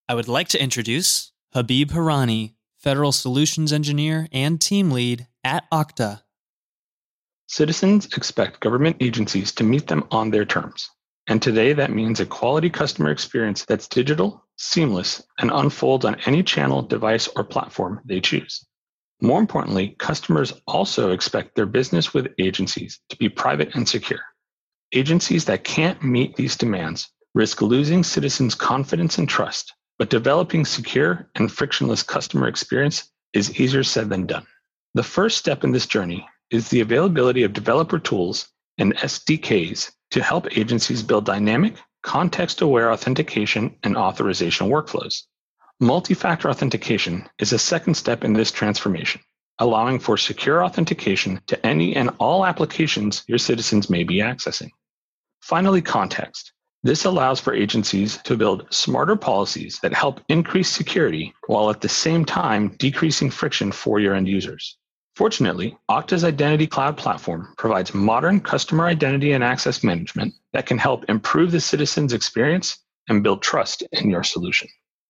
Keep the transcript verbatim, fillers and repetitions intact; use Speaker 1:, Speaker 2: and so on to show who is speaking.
Speaker 1: I would like to introduce Habib Hirani, Federal Solutions Engineer and Team Lead at Okta.
Speaker 2: Citizens expect government agencies to meet them on their terms. And today that means a quality customer experience that's digital, seamless, and unfolds on any channel, device, or platform they choose. More importantly, customers also expect their business with agencies to be private and secure. Agencies that can't meet these demands risk losing citizens' confidence and trust, but developing secure and frictionless customer experience is easier said than done. The first step in this journey is the availability of developer tools and S D Ks to help agencies build dynamic, context-aware authentication and authorization workflows. Multi-factor authentication is a second step in this transformation, allowing for secure authentication to any and all applications your citizens may be accessing. Finally, context. This allows for agencies to build smarter policies that help increase security while at the same time decreasing friction for your end users. Fortunately, Okta's Identity Cloud platform provides modern customer identity and access management that can help improve the citizen's experience and build trust in your solution.